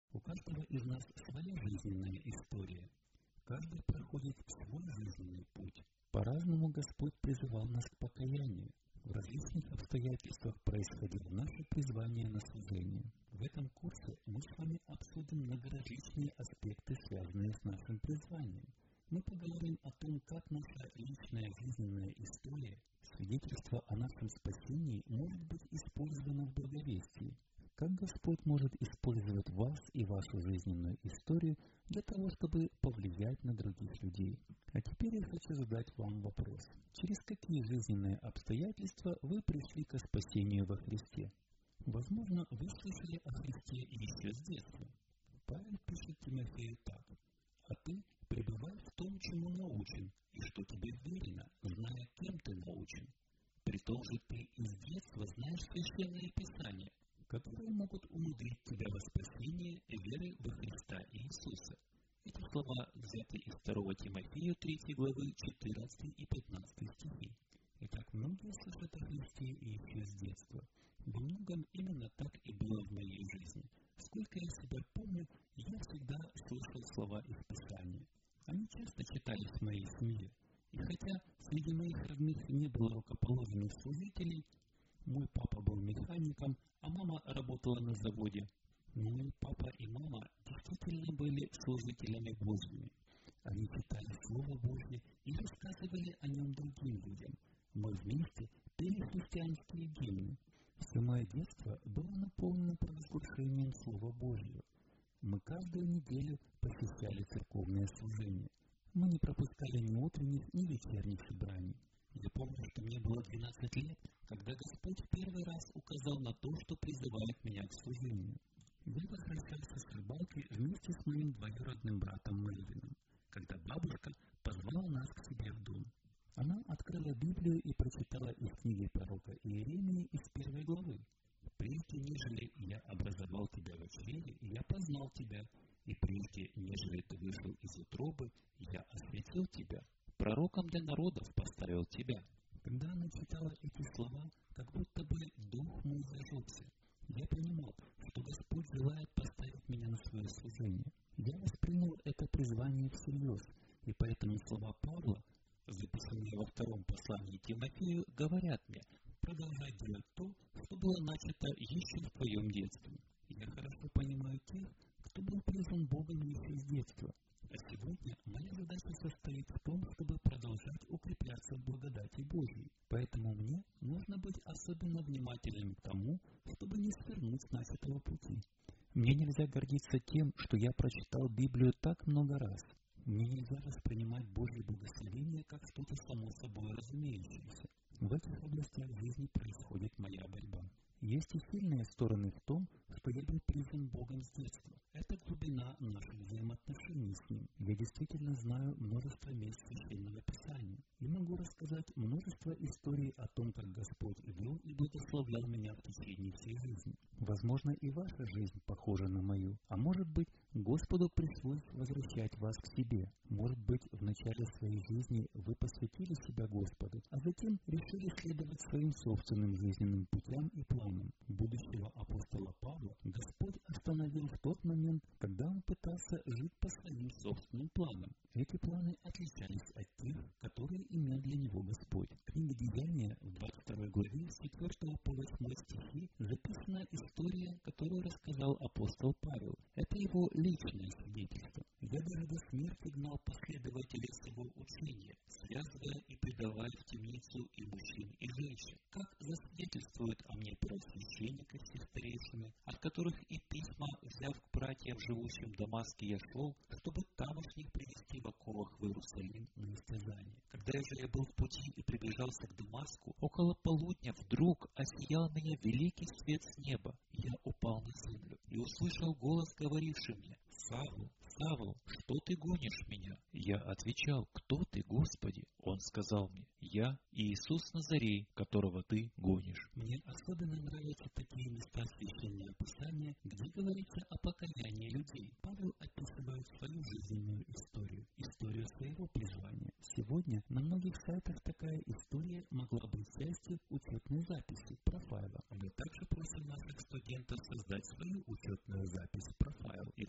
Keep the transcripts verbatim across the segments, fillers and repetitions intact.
У каждого из нас своя жизненная история. Каждый проходит свой жизненный путь. По-разному Господь призывал нас к покаянию. В различных обстоятельствах происходило наше призвание на служение. В этом курсе мы с вами обсудим многоразличные аспекты, связанные с нашим призванием. Мы поговорим о том, как наша личная жизненная история, свидетельство о нашем спасении, может быть использовано в благовестии. Как Господь может использовать вас и вашу жизненную историю для того, чтобы повлиять на других людей. А теперь я хочу задать вам вопрос. Через какие жизненные обстоятельства вы пришли к спасению во Христе? Возможно, вы слышали о Христе еще с детства. Павел пишет Тимофею так. «А ты пребывай в том, чему научен, и что тебе верено, зная, кем ты научен. Притом же ты из детства знаешь священное Писание, которые могут умудрить тебя во спасение веры во Христа Иисуса». Эти слова взяты из второго Тимофею третьей главы четырнадцатый и пятнадцатый стихи. Итак, многие слышат о Христе и еще с детства. Во многом именно так и было в моей жизни. Сколько я себя помню, я всегда слышал слова из Писания. Они часто читались в моей семье. И хотя среди моих родных не было рукоположенных служителей, мой папа был механиком, а мама работала на заводе. Но мой папа и мама действительно были служителями Божьими. Они читали Слово Божье и рассказывали о нем другим людям. Мы вместе пели христианские гимны. Все мое детство было наполнено провозглашением Слова Божьего. Мы каждую неделю посещали церковное служение. Мы не пропускали ни утренних, ни вечерних собраний. Я помню, что мне было двенадцать лет, когда Господь в первый раз указал на то, что призывает меня к служению. Я возвращался с рыбалки вместе с моим двоюродным братом Мельвином, когда бабушка позвала нас к себе в дом. Она открыла Библию и прочитала из книги пророка Иеремии из первой главы. «Прежде, нежели я образовал тебя в чреве, я познал тебя, и прежде, нежели ты вышел из утробы, я осветил тебя. Пророком для народов поставил тебя». Когда она читала эти слова, как будто бы дух мой зажегся. Я понимал, что Господь желает поставить меня на свое служение. Я воспринял это призвание всерьез, и поэтому слова Павла, записанные во втором послании Тимофею, говорят мне: продолжай делать то, что было начато еще в твоем детстве. Я хорошо понимаю тех, кто был призван Богом еще с детства. А сегодня моя задача состоит в том, чтобы продолжать укрепляться в благодати Божьей. Поэтому мне нужно быть особенно внимательным к тому, чтобы не свернуть с начатого пути. Мне нельзя гордиться тем, что я прочитал Библию так много раз. Мне нельзя воспринимать Божье благословение как что-то само собой разумеющееся. В этих областях жизни происходит моя борьба. Есть и сильные стороны в том, что я был призван Богом с детства. Это глубина наших взаимоотношений с Ним. Я действительно знаю множество мест Священного Писания. И могу рассказать множество историй о том, как Господь вел и благословлял меня в течение всей жизни. Возможно, и ваша жизнь похожа на мою. А может быть, Господу пришлось возвращать вас к себе. Может быть, в начале своей жизни вы посвятили себя Господу, а затем решили следовать своим собственным жизненным путям и планам. Будущего апостола Павла Господь остановил в тот момент, когда он пытался жить по своим собственным планам. Эти планы отличались от тех, которые имел для него Господь. В книге Деяния в двадцать второй главе с четвёртого по восьмой стихи записана история, которую рассказал апостол Павел. Это его личное свидетельство. «Я даже до смерти гнал последователей своего учения, связывая и предавая в темницу и мужчин, и женщин, как засвидетельствуют о мне первосвященника с старейшими, от которых и письма, взяв к братьям, живущим в Дамаске, я шел, чтобы тамошних привести в оковах в Иерусалим на истязание. Когда же я был в пути и приближался к Дамаску, около полудня вдруг осиял меня великий свет с неба. Я упал на землю и услышал голос, говоривший мне: Савл, Савл, что ты гонишь меня? Я отвечал: кто ты, Господи? Он сказал мне: я Иисус Назарей, которого ты гонишь. Мне особенно нравятся такие места Священного Писания, где говорится о покаянии людей. Павел описывает свою жизненную историю, историю своего призвания. Сегодня на многих сайтах такая история могла быть частью учетной записи, профайла. Мы также просим наших студентов создать свою учетную запись, профайл, и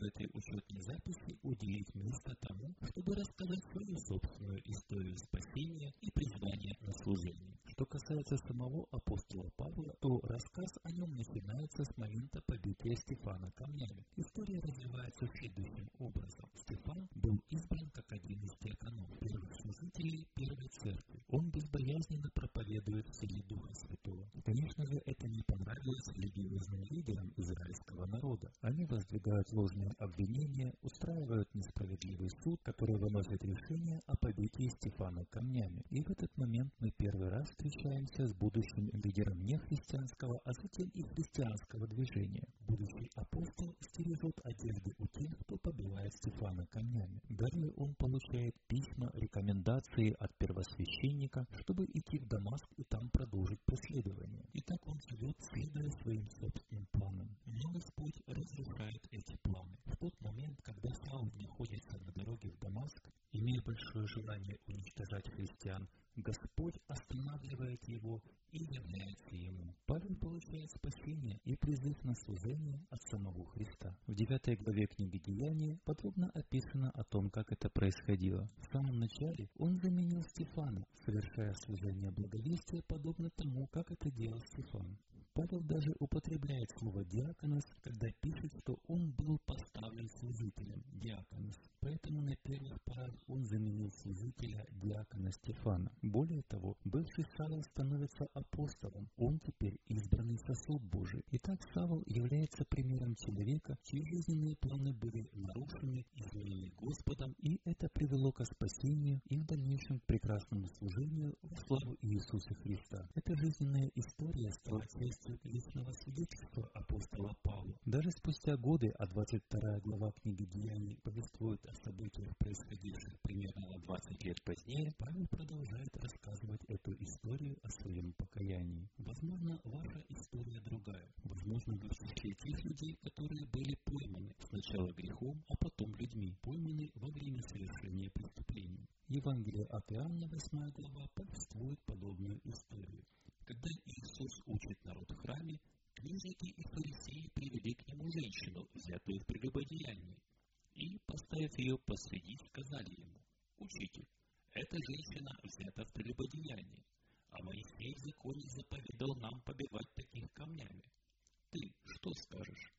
этой учетной записи уделить место тому, чтобы рассказать свою собственную историю спасения и призвания на служение. Что касается самого апостола Павла, то рассказ о нем начинается с момента побития Стефана камнями. История развивается следующим образом. Стефан был избран как один из диаконов, первых служителей первой церкви. Он безбоязненно проповедует в силе Духа Святого. Конечно же, это не понравилось религиозным лидерам израильского народа. Они воздвигают ложные обвинения, устраивают несправедливый суд, который выносит решение о побитии Стефана камнями. И в этот момент мы первый раз встречаемся с будущим лидером нехристианского, а затем и христианского движения. Будущий апостол стережет одежды у тех, кто побивает Стефана камнями. Далее он получает письма, рекомендации от первосвященника, чтобы идти в Дамаск и там продолжить преследование. И так он живет, следуя своим собственным планам. Но Господь разрушает эти планы. В тот момент, когда Саул находится на дороге в Дамаск, имея большое желание уничтожать христиан, Господь останавливает его и является ему. Павел получает спасение и призыв на служение от самого Христа. В девятой главе книги Деяния подробно описано о том, как это происходило. В самом начале он заменил Стефана, совершая служение благовестия, подобно тому, как это делал Стефан. Павел даже употребляет слово «диаконос», когда пишет, что он был поставлен служителем, диаконос. Поэтому на первых порах он заменил служителя диакона Стефана. Более того, бывший Савл становится апостолом, он теперь избранный сосуд Божий. Итак, Савл является примером человека, чьи жизненные планы были нарушены, изменены Господом, и это привело к спасению и в дальнейшем к прекрасному служению во славу Иисуса Христа. Эта жизненная история стала частью личного свидетельства апостола Павла. Даже спустя годы, а двадцать вторая глава книги Деяний повествует о событиях, происходивших примерно на двадцать лет позднее, Павел продолжает рассказывать эту историю о своем покаянии. Возможно, ваша история другая. Возможно, вы в числе тех людей, которые были пойманы сначала грехом, а потом людьми, пойманы во время совершения преступлений. Евангелие от Иоанна, восьмая глава, повествует подобную историю. Когда Иисус учит народ в храме, книжники и фарисеи привели к нему женщину, взятую в прелюбодеянии, и, поставив ее посреди, сказали ему: «Учитель, эта женщина взята в прелюбодеянии, а Моисей в законе заповедал нам побивать таких камнями. Ты что скажешь?»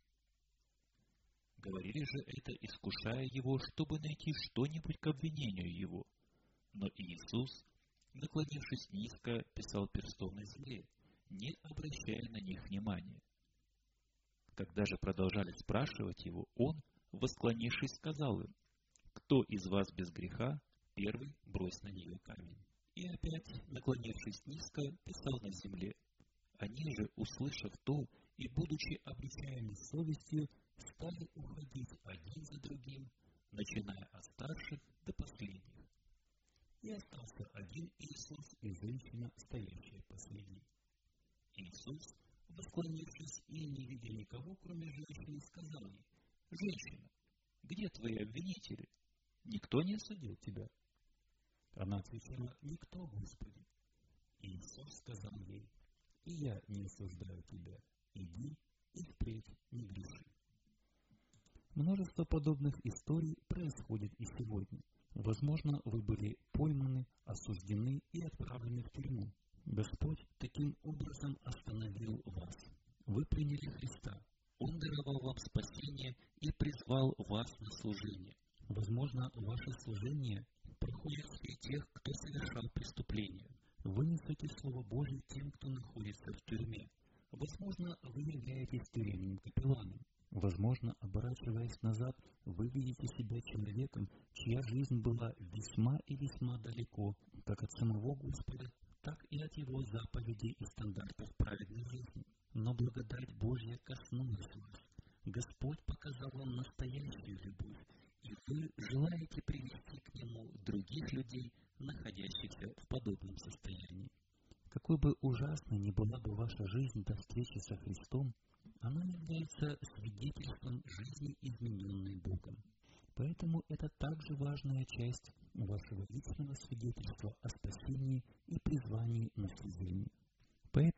Говорили же это, искушая его, чтобы найти что-нибудь к обвинению его. Но Иисус, наклонившись низко, писал перстом на земле, не обращая на них внимания. Когда же продолжали спрашивать его, он, восклонившись, сказал им: «Кто из вас без греха, первый брось на нее камень». И опять, наклонившись низко, писал на земле. Они же, услышав то и будучи обличаемы совестью, стали уходить один за другим, начиная от старших до последних. И остался один Иисус и женщина, стоящая посреди. Иисус, восклонившись и не видя никого, кроме женщины, сказал ей: «Женщина, где твои обвинители? Никто не осудил тебя?» Она отвечала: «Никто, Господи». Иисус сказал ей: «И я не осуждаю тебя. Иди и впредь не греши». Множество подобных историй происходит и сегодня. Возможно, вы были пойманы, осуждены и отправлены в тюрьму. Господь таким образом остановил вас. Вы приняли Христа. Он даровал вам спасение и призвал вас на служение. Возможно, ваше служение проходит среди тех, кто совершал преступления. Вы несете Слово Божье тем, кто находится в тюрьме. Возможно, вы являетесь тюремным капелланом. Возможно, оборачиваясь назад, вы видите себя человеком, чья жизнь была весьма и весьма далеко, как от самого Господа, так и от Его заповедей и стандартов праведной жизни. Но благодать Божья коснулась вас. Господь показал вам настоящую любовь, и вы желаете привести к Нему других людей, находящихся в подобном состоянии. Какой бы ужасной ни была бы ваша жизнь до встречи со Христом, она является свидетельством жизни, измененной Богом. Поэтому это также важная часть вашего личного свидетельства о спасении и призвании на служение. Поэтому,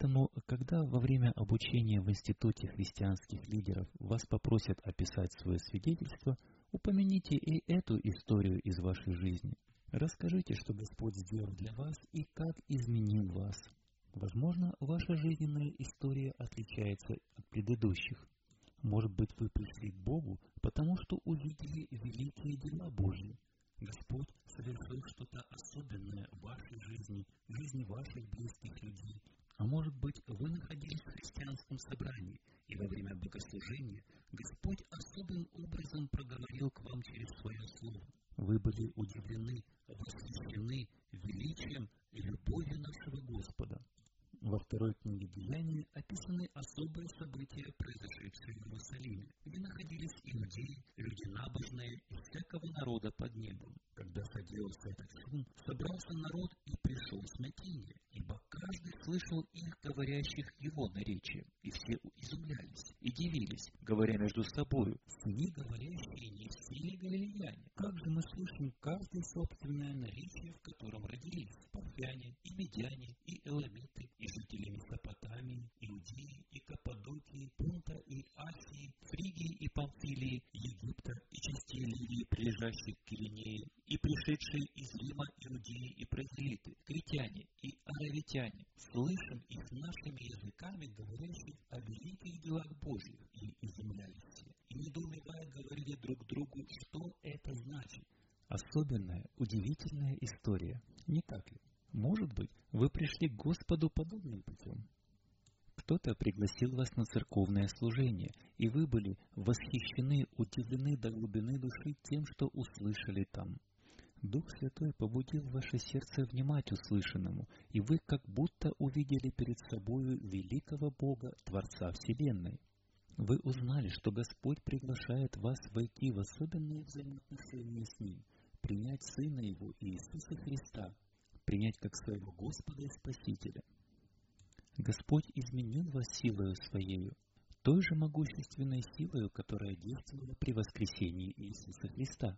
Когда во время обучения в Институте христианских лидеров вас попросят описать свое свидетельство, упомяните и эту историю из вашей жизни. Расскажите, что Господь сделал для вас и как изменил вас. Возможно, ваша жизненная история отличается от предыдущих. Может быть, вы пришли к Богу, потому что увидели великие дела Божьи. Господь совершил что-то особенное в вашей жизни, в жизни ваших близких людей. А может быть, вы находились в христианском собрании, и во время богослужения Господь особым образом проговорил к вам через свое слово. Вы были удивлены, восхищены величием и любовью нашего Господа. Во второй книге Деяний описаны особые события, произошедшие в Иерусалиме, где находились иудеи, люди набожные из всякого народа под небом. Когда соделался этот шум, собрался народ и пришел смятение, ибо каждый слышал их, говорящих его наречием, и все изумлялись и дивились, говоря между собою: «Сыны говорящие, не все ли галилеяне? Как же мы слышим каждое собственное наречие, в котором родились парфяне, и медяне, и эламиты, и жители Месопотамии, Иудеи, и Каппадокии, Понта и Асии, Фригии и Памфилии, Египта и частей Ливии, прилежащих к Киринее, и пришедшие из Рима иудеи и прозелиты, критяне и аравитяне, слышим их нашими языками, говорящих о великих делах Божьих, и изумлялись все, и недоумевая говорили друг другу, что это значит». Особенная, удивительная история, не так ли? Может быть, вы пришли к Господу подобным путем. Кто-то пригласил вас на церковное служение, и вы были восхищены, удивлены до глубины души тем, что услышали там. Дух Святой побудил ваше сердце внимать услышанному, и вы как будто увидели перед собою великого Бога, Творца Вселенной. Вы узнали, что Господь приглашает вас войти в особенные взаимоотношения с Ним, принять Сына Его Иисуса Христа, принять как своего Господа и Спасителя. Господь изменил вас силою Своею, той же могущественной силою, которая действовала при воскресении Иисуса Христа.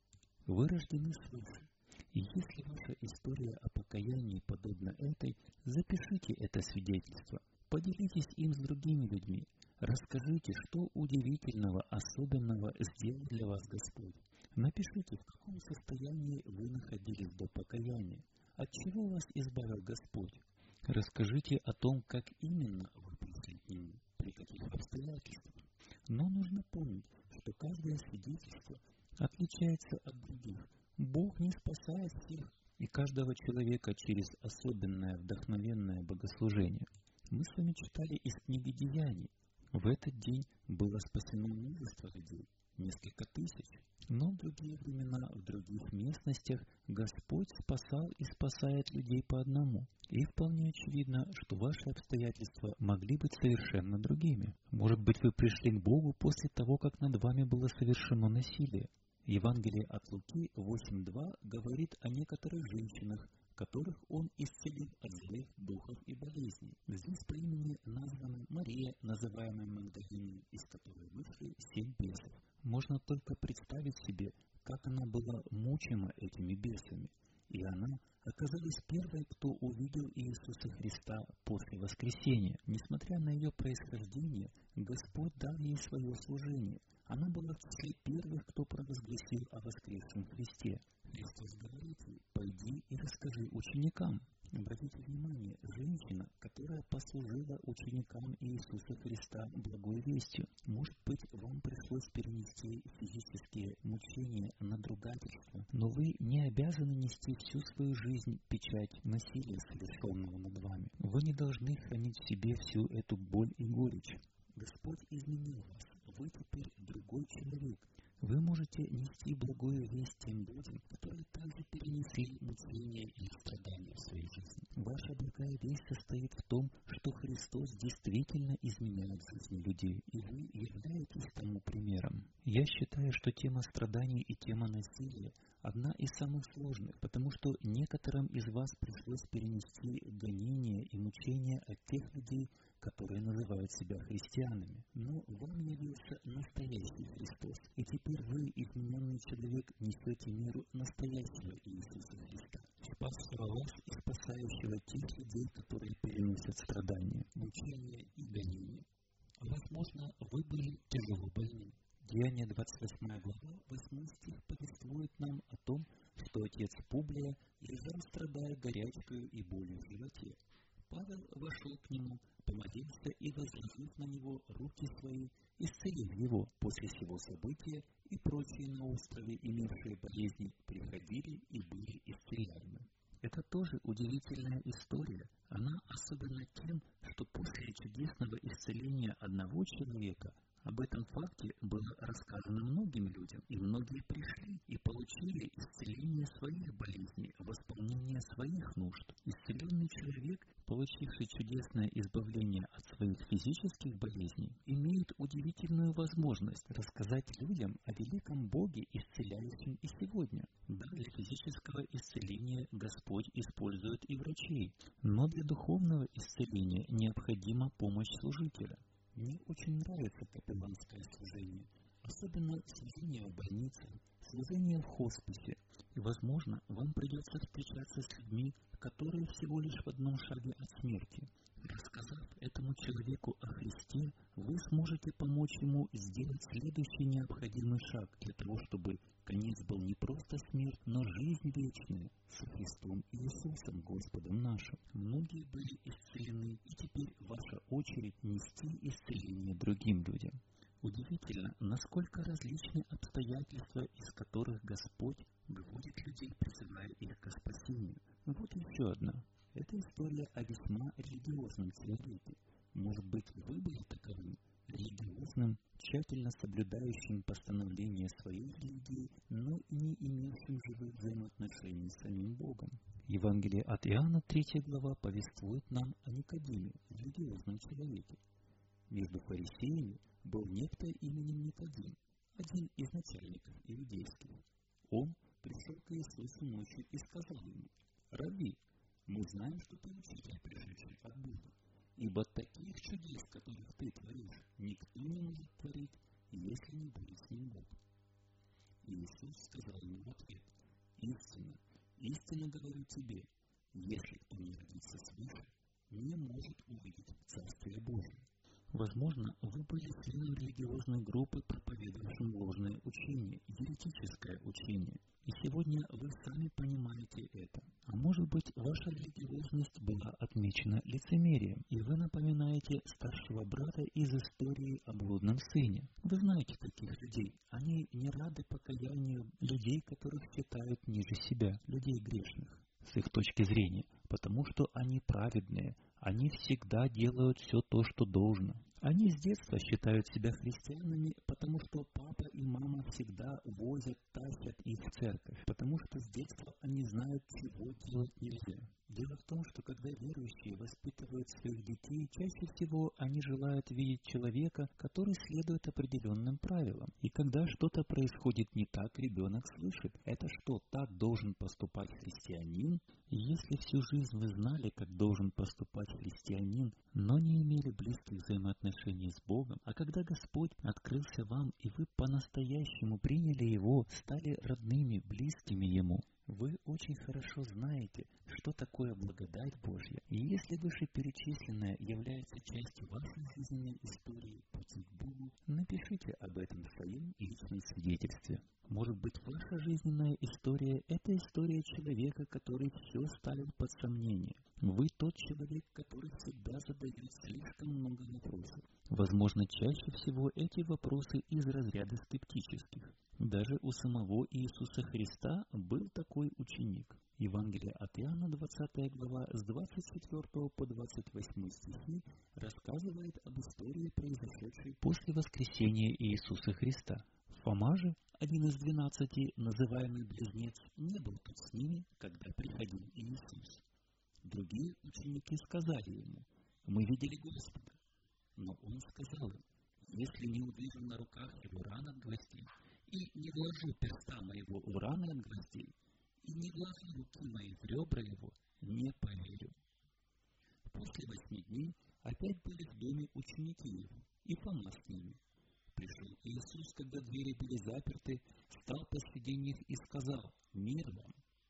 Вы рождены свыше, и если ваша история о покаянии подобна этой, запишите это свидетельство, поделитесь им с другими людьми, расскажите, что удивительного, особенного сделал для вас Господь. Напишите, в каком состоянии вы находились до покаяния, от чего вас избавил Господь. Расскажите о том, как именно вы пришли к Нему, при каких обстоятельствах. Но нужно помнить, что каждое свидетельство отличается от других. Бог не спасает всех и каждого человека через особенное вдохновенное богослужение. Мы с вами читали из книги Деяний. В этот день было спасено множество людей, несколько тысяч. Но в другие времена, в других местностях Господь спасал и спасает людей по одному. И вполне очевидно, что ваши обстоятельства могли быть совершенно другими. Может быть, вы пришли к Богу после того, как над вами было совершено насилие. Евангелие от Луки восемь два говорит о некоторых женщинах, которых Он исцелил от злых духов и болезней. Здесь по имени названа Мария, называемая Магдалиной, из которой вышли семь бесов. Можно только представить себе, как она была мучима этими бесами. И она оказалась первой, кто увидел Иисуса Христа после воскресения. Несмотря на ее происхождение, Господь дал ей свое служение. Она была в числе первых, кто провозгласил о воскресшем Христе. Христос говорит ей: «Пойди и расскажи ученикам». Обратите внимание, женщина, которая послужила ученикам Иисуса Христа благой вестью. Может быть, вам пришлось перенести физические мучения, надругательства, но вы не обязаны нести всю свою жизнь печать насилия, совершенного над вами. Вы не должны хранить в себе всю эту боль и горечь. Господь изменил вас. Вы теперь другой человек. Вы можете нести благую весть тем людям, которые также перенесли мучения и страдания в своей жизни. Ваша благая весть состоит в том, что Христос действительно изменяет жизни людей, и вы являетесь тому примером. Я считаю, что тема страданий и тема насилия одна из самых сложных, потому что некоторым из вас пришлось перенести гонения и мучения от тех людей, которые называют себя христианами. Но вам явился настоящий Христос, и теперь вы, измененный человек, несете миру настоящего Иисуса Христа. спасшего вас и спасающего тех людей, которые переносят страдания, мучения и гонения. Возможно, вы были тяжело больны. Деяние двадцать восьмая глава, восьмой стих повествует нам о том, что отец Публия лежал, страдая горячкою и болью в животе. Павел вошел к нему, помолился и, возложив на него руки свои, исцелил его. После сего события и прочие на острове, имевшие болезни, приходили и были исцеляемы. Это тоже удивительная история. Она особенна тем, что после чудесного исцеления одного человека об этом факте было рассказано многим людям, и многие пришли и получили исцеление своих болезней, восполнение своих нужд. Исцеленный человек, получивший чудесное избавление от своих физических болезней, имеет удивительную возможность рассказать людям о великом Боге, исцеляющем и сегодня. Да, для физического исцеления Господь использует и врачей, но для духовного исцеления необходима помощь служителя. Мне очень нравится капелланское служение, особенно служение в больнице, служение в хосписе. И, возможно, вам придется встречаться с людьми, которые всего лишь в одном шаге от смерти. Рассказав этому человеку о Христе, вы сможете помочь ему сделать следующий необходимый шаг для того, чтобы конец был не просто смерть, но жизнь вечная с Христом Иисусом, Господом нашим. Многие были исцелены, и теперь ваша очередь нести исцеление другим людям. Удивительно, насколько различны обстоятельства, из которых Господь выводит людей, призывая их к спасению. Вот еще одна. Это история о весьма религиозном человеке. Может быть, вы были таковым, религиозным, тщательно соблюдающим постановления своей религии, но и не имевшим живых взаимоотношений с самим Богом. Евангелие от Иоанна, третья глава, повествует нам о Никодиме, религиозном человеке. Между фарисеями был некто именем Никодим, один из начальников иудейских. Он пришел к Иисусу ночью и сказал ему: «Раби, мы знаем, что ты учитель, пришедший от Бога, ибо таких чудес, которых ты творишь, никто не может творить, если не будет с ним Бог». И Иисус сказал ему в ответ: «Истинно, истинно говорю тебе, если кто не родится свыше, не может увидеть Царствие Божие». Возможно, вы были членом религиозной группы, проповедующим ложное учение, еретическое учение, и сегодня вы сами понимаете это. А может быть, ваша религиозность была отмечена лицемерием, и вы напоминаете старшего брата из истории о блудном сыне. Вы знаете таких людей. Они не рады покаянию людей, которых считают ниже себя, людей грешных, с их точки зрения, потому что они праведные. Они всегда делают все то, что должно. Они с детства считают себя христианами, потому что папа и мама всегда возят, тащат их в церковь, потому что с детства они знают, чего делать нельзя. Дело в том, что когда верующие воспитывают своих детей, чаще всего они желают видеть человека, который следует определенным правилам. И когда что-то происходит не так, ребенок слышит: это что, так должен поступать христианин? И если всю жизнь вы знали, как должен поступать христианин, но не имели близких взаимоотношений с Богом, а когда Господь открылся вам, и вы по-настоящему приняли Его, стали родными, близкими Ему, вы очень хорошо знаете, что такое благодать Божья. И если вышеперечисленное является частью вашей жизненной истории пути к Богу, напишите об этом в своем личном свидетельстве. Может быть, ваша жизненная история – это история человека, который все ставил под сомнение. Вы тот человек, который всегда задает слишком много вопросов. Возможно, чаще всего эти вопросы из разряда скептических. Даже у самого Иисуса Христа был такой ученик. Евангелие от Иоанна, двадцатая глава, с двадцать четвёртого по двадцать восьмой стихи рассказывает об истории, произошедшей после воскресения Иисуса Христа. Фома же, один из двенадцати, называемый Близнец, не был тут с ними, когда приходил Иисус. Другие ученики сказали ему: «Мы видели Господа». Но он сказал им: «Если не увижу на руках его ран от гвоздей, и не вложу перста моего в раны от гвоздей, и не вложу руки мои в ребра его, не поверю». После восьми дней опять были в доме ученики его, и Фома с ними. Пришел Иисус, когда двери были заперты, встал посреди них и сказал: «Мир вам».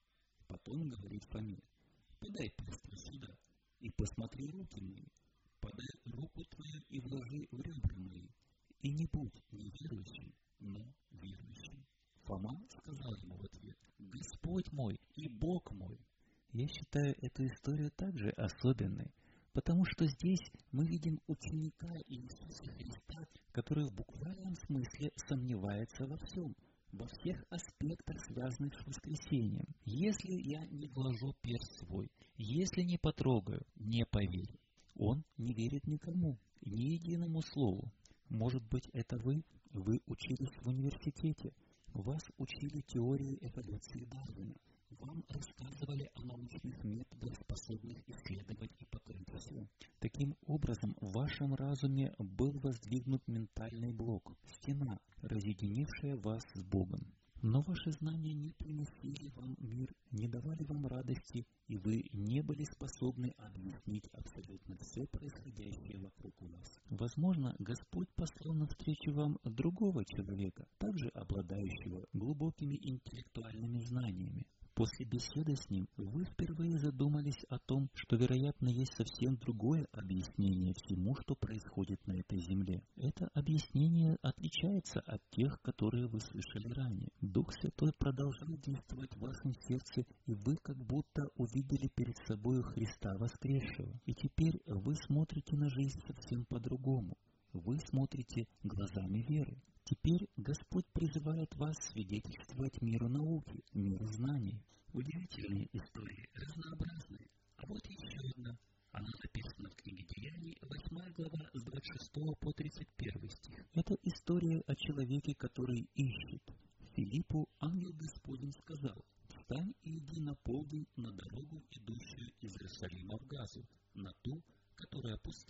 Потом говорит Фоме: «Подай пастырь сюда, и посмотри руки мои, подай руку твою и вложи в ребра мои, и не будь неверующим, но верующим». Фома сказал ему в ответ: «Господь мой и Бог мой». Я считаю эту историю также особенной, потому что здесь мы видим ученика Иисуса Христа, который в буквальном смысле сомневается во всем, во всех аспектах, связанных с воскресением. Если я не вложу перст свой, если не потрогаю, не поверю. Он не верит никому, ни единому слову. Может быть, это вы? Вы учились в университете, вас учили теории эволюции Дарвина, вам рассказывали о научных методах, способных исследовать и покрыть все. Таким образом, в вашем разуме был воздвигнут ментальный блок, стена, разъединившая вас с Богом. Но ваши знания не принесли вам мир, не давали вам радости, и вы не были способны объяснить абсолютно все происходящее вокруг вас. Возможно, Господь послал навстречу вам другого человека, также обладающего глубокими интеллектуальными знаниями. После беседы с ним вы впервые задумались о том, что, вероятно, есть совсем другое объяснение всему, что происходит на этой земле. Это объяснение отличается от тех, которые вы слышали ранее. Дух Святой продолжает действовать в вашем сердце, и вы как будто увидели перед собой Христа воскресшего. И теперь вы смотрите на жизнь совсем по-другому. Вы смотрите глазами веры. Теперь Господь призывает вас свидетельствовать миру науки, миру знаний. Удивительные истории, разнообразные. А вот еще одна. Она написана в книге Деяний, восьмая глава, с двадцать шестого по тридцать первый стих. Это история о человеке, который ищет. Филиппу ангел Господень сказал: «Встань и иди на полдень на дорогу, идущую из Иерусалима в Газу, на ту, которая пуста».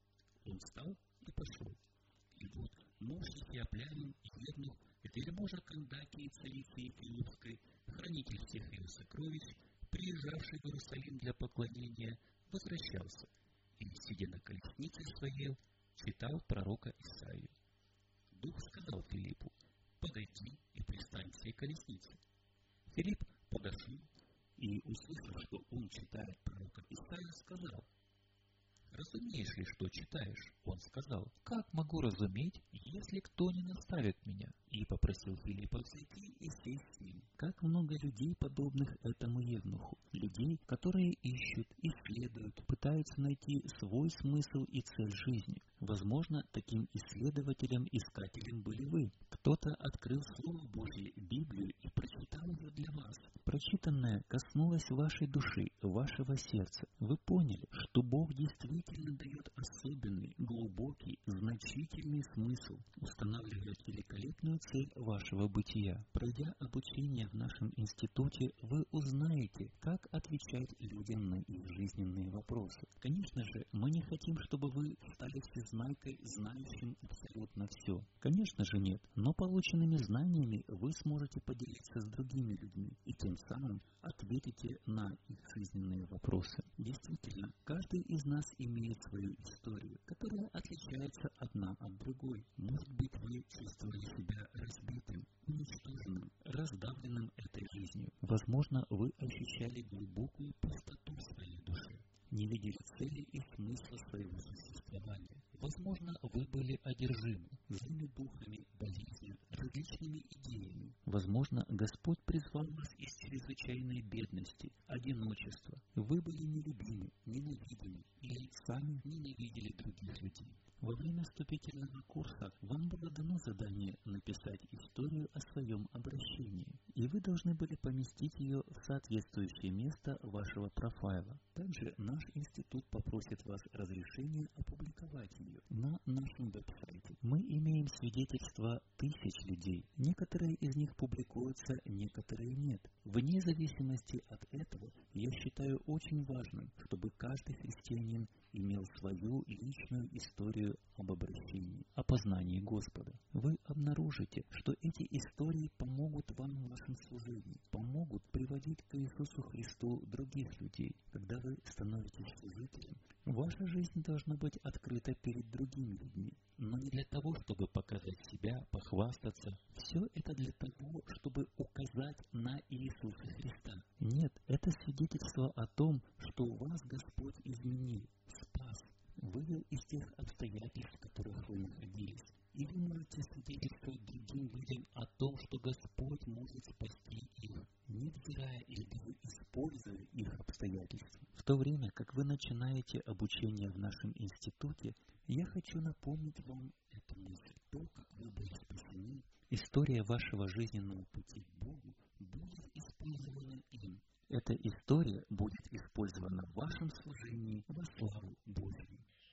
Он встал и пошел. И вот муж Ефиоплянин, евнух, вельможа Кандакии, царицы Ефиопской, хранитель всех ее сокровищ, приезжавший в Иерусалим для поклонения, возвращался и, сидя на колеснице своей, читал пророка Исаию. Дух сказал Филиппу: «Подойди и пристань к сей колеснице». Филипп подошел и, услышав, что он читает пророка Исаию, сказал: «Разумеешь ли, что читаешь?» Он сказал: «Как могу разуметь, если кто не наставит меня?» И попросил Филиппа взойти и сесть с ним. Как много людей, подобных этому евнуху. Людей, которые ищут, исследуют, пытаются найти свой смысл и цель жизни. Возможно, таким исследователем, искателем были вы. Кто-то открыл Слово Божье, Библию, и прочитал ее для вас. Прочитанное коснулось вашей души, вашего сердца. Вы поняли, что Бог действительно дает особенный, глубокий, значительный смысл, устанавливает великолепную цель вашего бытия. Пройдя обучение в нашем институте, вы узнаете, как отвечать людям на их жизненные вопросы. Конечно же, мы не хотим, чтобы вы стали всезнайкой, знающим абсолютно все. Конечно же нет, но полученными знаниями вы сможете поделиться с другими людьми и тем самым ответите на их жизненные вопросы. Действительно, каждый из нас имеет свою историю, которая отличается одна от другой. Может быть, вы чувствовали себя разбитым, уничтоженным, раздавленным этой жизнью. Возможно, вы ощущали глубокую пустоту в своей душе, не видели цели и смысла своего существования. Возможно, вы были одержимы злыми духами, болезнью, различными идеями. Возможно, Господь призвал вас из чрезвычайной бедности, одиночества. Вы были нелюбимы, ненавидимы или сами ненавидели других людей. Во время вступительного курса вам было дано задание написать историю о своем обращении, и вы должны были поместить ее в соответствующее место вашего профайла. Также наш институт попросит вас разрешения опубликовать ее на нашем веб-сайте. Мы имеем свидетельства тысяч людей. Некоторые из них публикуются, некоторые нет. Вне зависимости от этого, я считаю очень важным, чтобы каждый христианин имел свою личную историю об обращении, о познании Господа. Вы обнаружите, что эти истории помогут вам в вашем служении, помогут приводить к Иисусу Христу других людей. Когда вы становитесь служителем, ваша жизнь должна быть открыта перед другими людьми, но не для того, чтобы показать себя, похвастаться. Все это для для того, чтобы указать на Иисуса Христа. Нет, это свидетельство о том, что вас Господь изменил, спас, вывел из тех обстоятельств, в которых вы находились. И вы можете свидетельствовать другим людям о том, что Господь может спасти их, невзирая или даже используя их обстоятельства. В то время, как вы начинаете обучение в нашем институте, я хочу напомнить вам эту мысль. То, как вы были спасены, история вашего жизненного пути к Богу будет использована им. Эта история будет использована в вашем служении во славу Божью.